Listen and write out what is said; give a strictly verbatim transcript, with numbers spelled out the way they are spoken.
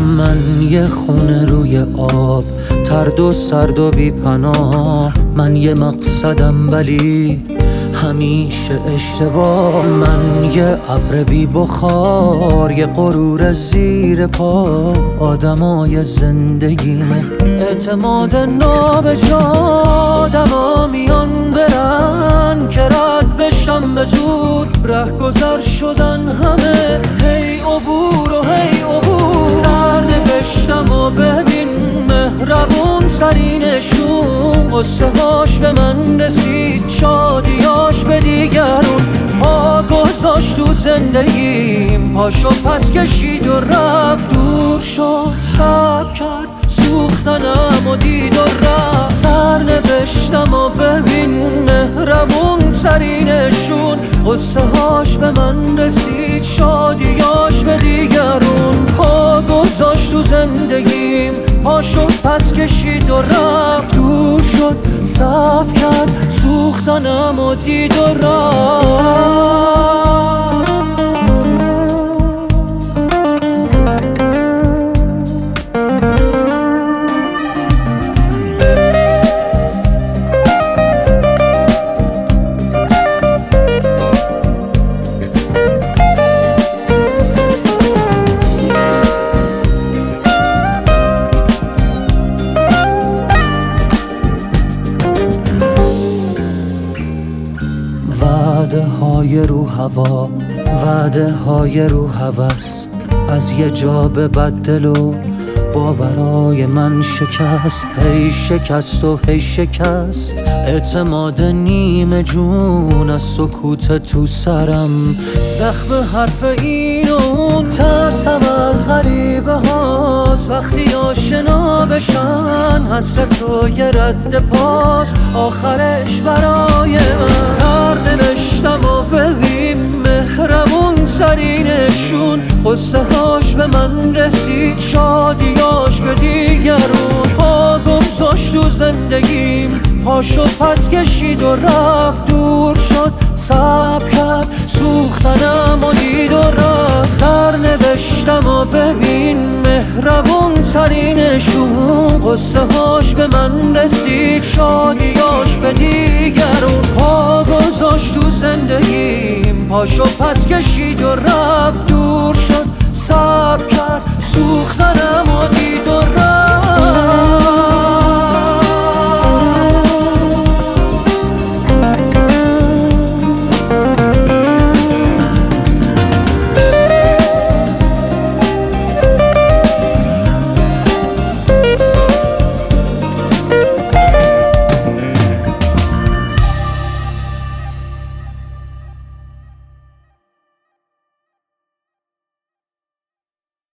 من یه خونه روی آب، ترد و سرد و بی پناه. من یه مقصدم ولی همیشه اشتباه. من یه ابر بی بخار، یه غرور زیر پا. آدمای زندگیمه اعتماد نابجا. آدما میان برن که رد بشم به زور. ره گذر شدن همه، هی عبور و هی عبور. سر نوشتم و ببین مهربون ترینشون. قصه هاش به من رسید، شادیاش به دیگرون. پا گذاشت تو زندگیم، پاشو پس کشید و رفت. دور شد، صبر کرد، سوختنم و دید و رفت. سر نوشتم و ببین مهربون ترینشون. قصه هاش به من رسید، شادیاش به دیگرون. پا گذاشت تو زندگیم، پاشو پس کشید و رفت. دور شد، صبر کرد، سوختنم و دید و رفت. وعده های رو هوا، وعده های رو هوس. از یه جا به بدل و باورای من شکست. هی شکست و هی شکست. اعتماد نیمه جون از سکوت تو سرم. زخم حرف این و اون، ترسم از غریبه هاست. وقتی آشنا بشن حسرت و یه رد پاس. آخرش برای من سر نوشتم و ببین مهربون ترینشون. قصه هاش به من رسید، شادیاش به دیگرون. پا گذاشت تو زندگیم، پاشو پس کشید و رفت. دور شد، صبر کرد، سوختنم و دید و رفت. سر نوشتم و ببین مهربون ترینشون. قصه هاش به من رسید، شادیاش به دیگرون. پا گذاشت تو زندگیم، پاشو پس کشید و رفت. دور شد، صبر کرد، سوختنم